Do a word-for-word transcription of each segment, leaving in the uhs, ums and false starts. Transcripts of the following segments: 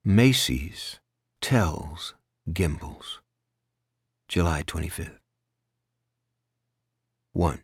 Macy's tells Gimbels. July twenty-fifth. one.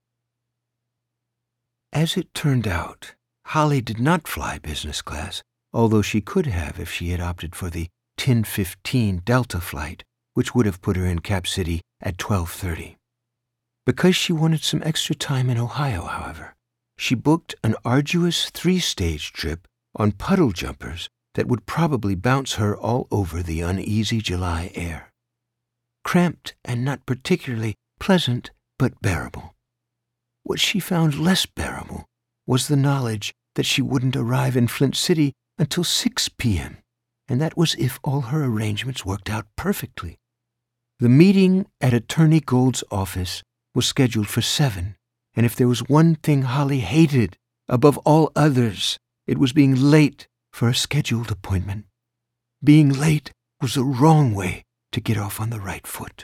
As it turned out, Holly did not fly business class, although she could have if she had opted for the ten fifteen Delta flight, which would have put her in Cap City at twelve thirty. Because she wanted some extra time in Ohio, however, she booked an arduous three-stage trip on puddle jumpers that would probably bounce her all over the uneasy July air. Cramped and not particularly pleasant, but bearable. What she found less bearable was the knowledge that she wouldn't arrive in Flint City until six p.m., and that was if all her arrangements worked out perfectly. The meeting at Attorney Gould's office was scheduled for seven, and if there was one thing Holly hated above all others, it was being late for a scheduled appointment. Being late was the wrong way to get off on the right foot.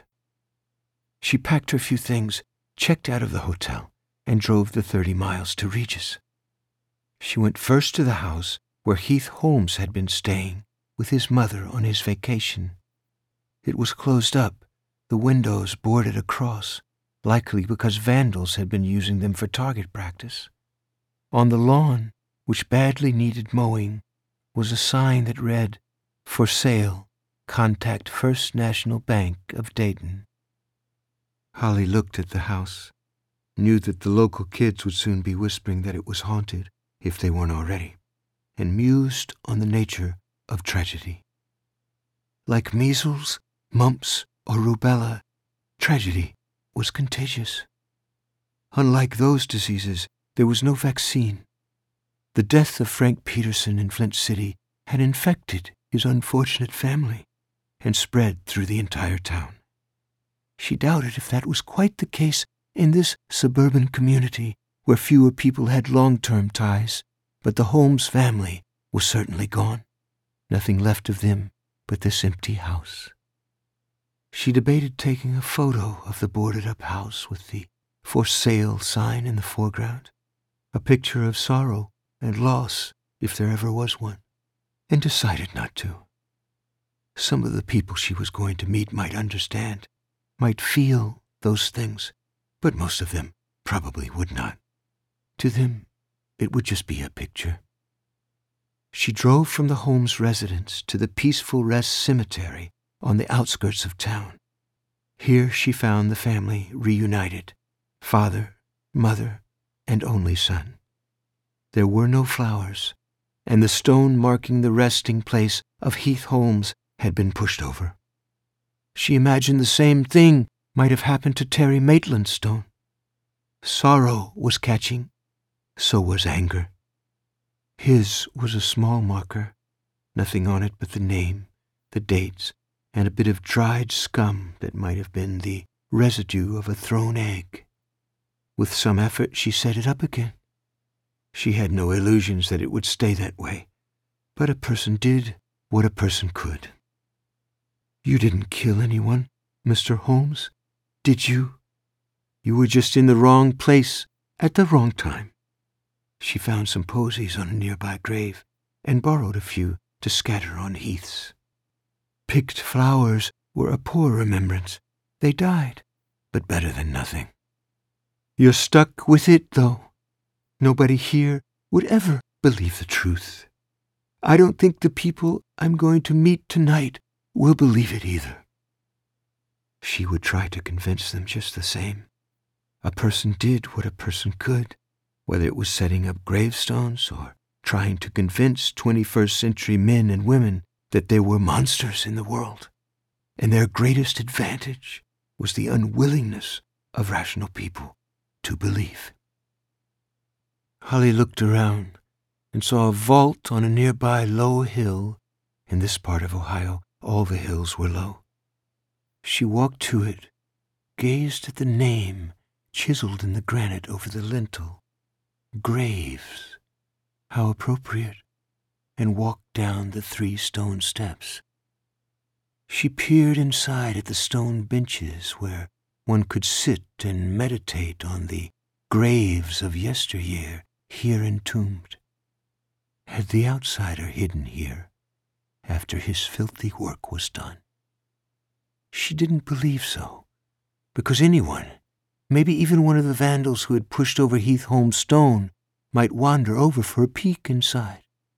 She packed her few things, checked out of the hotel, and drove the thirty miles to Regis. She went first to the house where Heath Holmes had been staying with his mother on his vacation. It was closed up, the windows boarded across, likely because vandals had been using them for target practice. On the lawn, which badly needed mowing, was a sign that read, "For sale, contact First National Bank of Dayton." Holly looked at the house, knew that the local kids would soon be whispering that it was haunted, if they weren't already, and mused on the nature of tragedy. Like measles, mumps, or rubella, tragedy was contagious. Unlike those diseases, there was no vaccine. The death of Frank Peterson in Flint City had infected his unfortunate family and spread through the entire town. She doubted if that was quite the case in this suburban community where fewer people had long-term ties, but the Holmes family was certainly gone. Nothing left of them but this empty house. She debated taking a photo of the boarded-up house with the "For Sale" sign in the foreground, a picture of sorrow and loss if there ever was one, and decided not to. Some of the people she was going to meet might understand, might feel those things, but most of them probably would not. To them, it would just be a picture. She drove from the Holmes residence to the Peaceful Rest Cemetery on the outskirts of town. Here she found the family reunited, father, mother, and only son. There were no flowers, and the stone marking the resting place of Heath Holmes had been pushed over. She imagined the same thing might have happened to Terry Maitland's stone. Sorrow was catching, so was anger. His was a small marker, nothing on it but the name, the dates, and a bit of dried scum that might have been the residue of a thrown egg. With some effort she set it up again. She had no illusions that it would stay that way, but a person did what a person could. "You didn't kill anyone, Mister Holmes, did you? You were just in the wrong place at the wrong time." She found some posies on a nearby grave and borrowed a few to scatter on Heath's. Picked flowers were a poor remembrance. They died, but better than nothing. "You're stuck with it, though. Nobody here would ever believe the truth. I don't think the people I'm going to meet tonight will believe it either." She would try to convince them just the same. A person did what a person could, whether it was setting up gravestones or trying to convince twenty-first century men and women that there were monsters in the world, and their greatest advantage was the unwillingness of rational people to believe. Holly looked around and saw a vault on a nearby low hill. In this part of Ohio, all the hills were low. She walked to it, gazed at the name chiseled in the granite over the lintel. Graves. How appropriate. And walked down the three stone steps. She peered inside at the stone benches where one could sit and meditate on the graves of yesteryear here entombed. Had the outsider hidden here? after his filthy work was done. She didn't believe so, because anyone, maybe even one of the vandals who had pushed over Heath Holm's stone, might wander over for a peek inside.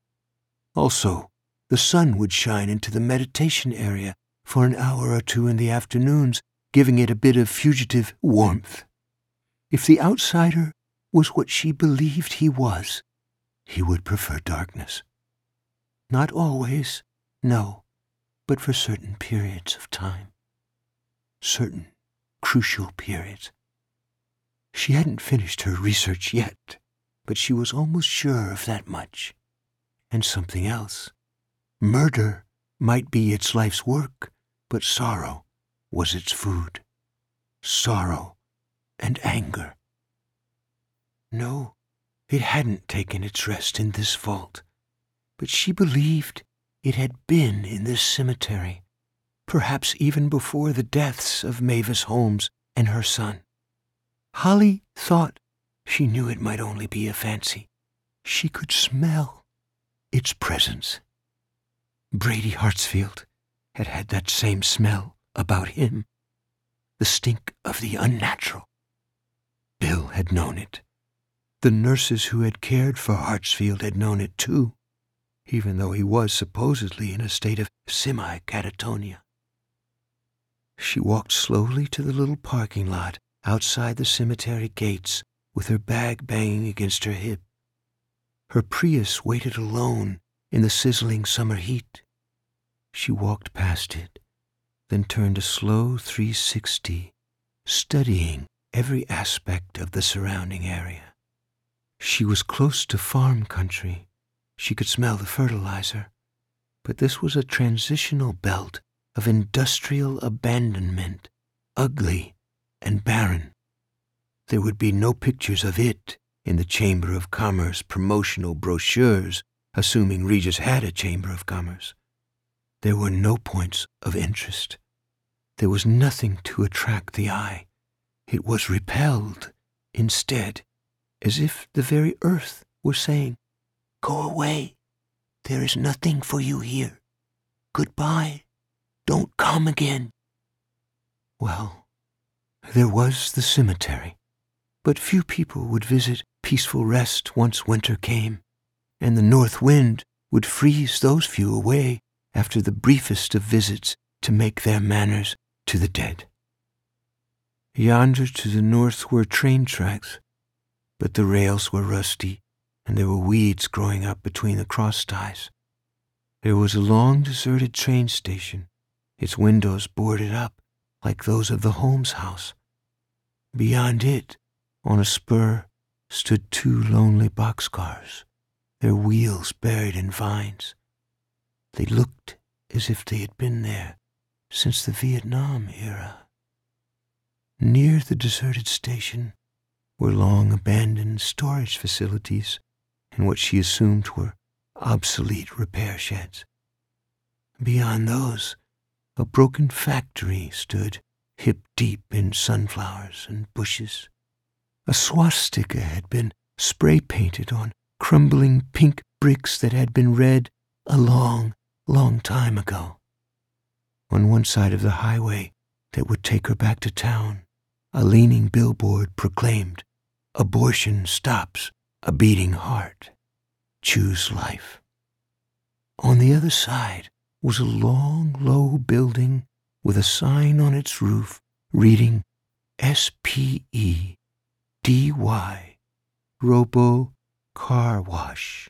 Also, the sun would shine into the meditation area for an hour or two in the afternoons, giving it a bit of fugitive warmth. If the outsider was what she believed he was, he would prefer darkness. Not always, no, but for certain periods of time. Certain crucial periods. She hadn't finished her research yet, but she was almost sure of that much. And something else. Murder might be its life's work, but sorrow was its food. Sorrow and anger. No, it hadn't taken its rest in this vault, but she believed it had been in this cemetery, perhaps even before the deaths of Mavis Holmes and her son. Holly thought she knew it might only be a fancy. She could smell its presence. Brady Hartsfield had had that same smell about him, the stink of the unnatural. Bill had known it. The nurses who had cared for Hartsfield had known it too, even though he was supposedly in a state of semi-catatonia. She walked slowly to the little parking lot outside the cemetery gates with her bag banging against her hip. Her Prius waited alone in the sizzling summer heat. She walked past it, then turned a slow three sixty, studying every aspect of the surrounding area. She was close to farm country. She could smell the fertilizer, but this was a transitional belt of industrial abandonment, ugly and barren. There would be no pictures of it in the Chamber of Commerce promotional brochures, assuming Regis had a Chamber of Commerce. There were no points of interest. There was nothing to attract the eye. It was repelled, instead, as if the very earth were saying, "Go away. There is nothing for you here. Goodbye. Don't come again." Well, there was the cemetery, but few people would visit peaceful rest once winter came, and the north wind would freeze those few away after the briefest of visits to make their manners to the dead. Yonder to the north were train tracks, but the rails were rusty, and there were weeds growing up between the cross ties. There was a long deserted train station, its windows boarded up like those of the Holmes house. Beyond it, on a spur, stood two lonely boxcars, their wheels buried in vines. They looked as if they had been there since the Vietnam era. Near the deserted station were long abandoned storage facilities and what she assumed were obsolete repair sheds. Beyond those, a broken factory stood hip-deep in sunflowers and bushes. A swastika had been spray-painted on crumbling pink bricks that had been red a long, long time ago. On one side of the highway that would take her back to town, a leaning billboard proclaimed, "Abortion stops a beating heart. Choose life." On the other side was a long, low building with a sign on its roof reading S P E D Y, Robo Car Wash.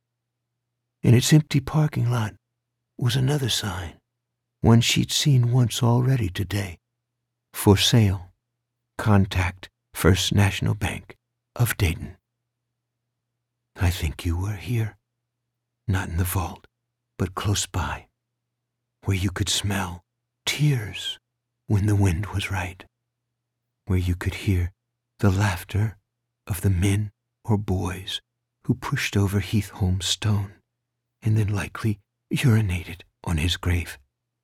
In its empty parking lot was another sign, one she'd seen once already today. For sale. Contact First National Bank of Dayton. I think you were here, not in the vault, but close by, where you could smell tears when the wind was right, where you could hear the laughter of the men or boys who pushed over Heath Holmes' stone and then likely urinated on his grave.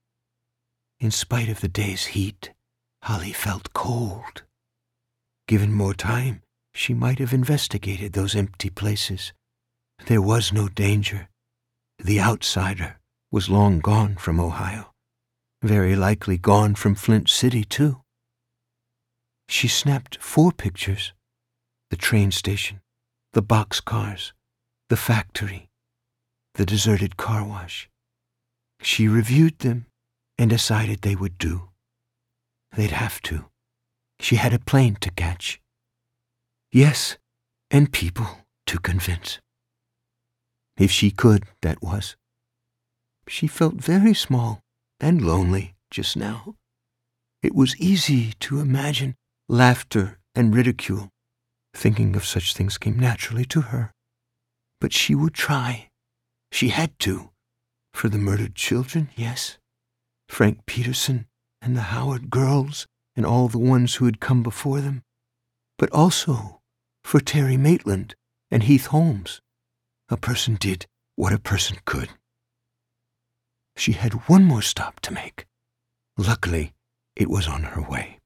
In spite of the day's heat, Holly felt cold. Given more time, she might have investigated those empty places. There was no danger. The outsider was long gone from Ohio, very likely gone from Flint City, too. She snapped four pictures: the train station, the boxcars, the factory, the deserted car wash. She reviewed them and decided they would do. They'd have to. She had a plane to catch. Yes, and people to convince. If she could, that was. She felt very small and lonely just now. It was easy to imagine laughter and ridicule. Thinking of such things came naturally to her. But she would try. She had to. For the murdered children, yes. Frank Peterson and the Howard girls and all the ones who had come before them. But also for Terry Maitland and Heath Holmes. A person did what a person could. She had one more stop to make. Luckily, it was on her way.